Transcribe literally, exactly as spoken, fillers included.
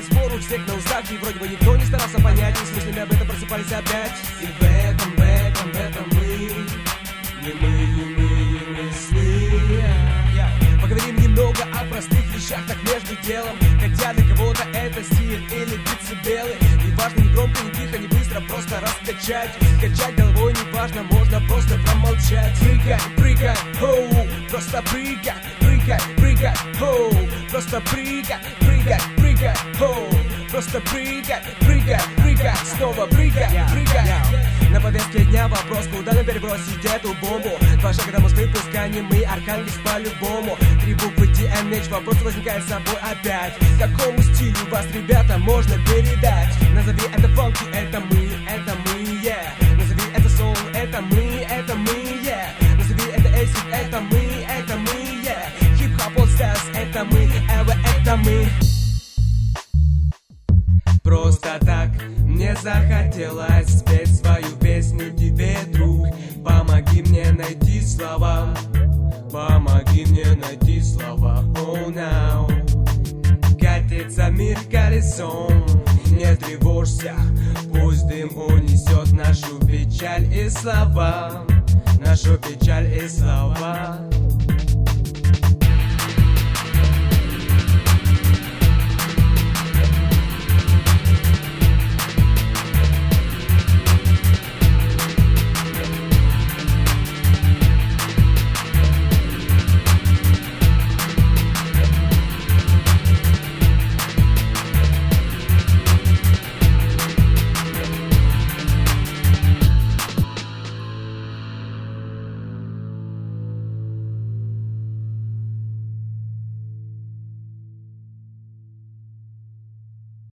спор у всех на устах, и вроде бы никто не старался понять, и с мыслями об этом просыпались опять. И в этом, в этом, в этом мы, не мы, не мы, не мы сны. Yeah. Поговорим немного о простых вещах, так между делом, хотя для кого-то это стиль или децибелы. Не важно, не громко, не тихо, не быстро, просто раскачать. Качать головой не важно, можно просто промолчать. Прыгай, прыгай, хоу, просто прыгай, прыгай, прыгай, хоу, просто прыгай, прыгай, прыгай, хоу, просто прыгай, прыгай, прыгай, снова прыгай, прыгай. На повестке дня вопрос, куда на перебросить эту бомбу. Два шага до Москвы, пускай не мы, Архангельск по-любому. Три буквы ди эм эйч, вопрос возникает с собой опять. Какому стилю вас, ребята, можно передать? Назови это фанки, это мы, это мы, yeah. Назови это соул, это мы, это мы, yeah. Назови это эйсид, это мы, это мы, yeah. Хип-хоп all stars, это мы, эва, это мы. Просто так мне захотелось спеть свою песню тебе, друг. Помоги мне найти слова, помоги мне найти слова. Oh now, катится мир колесом, не тревожься, пусть дым унесет нашу печаль и слова, нашу печаль и слова.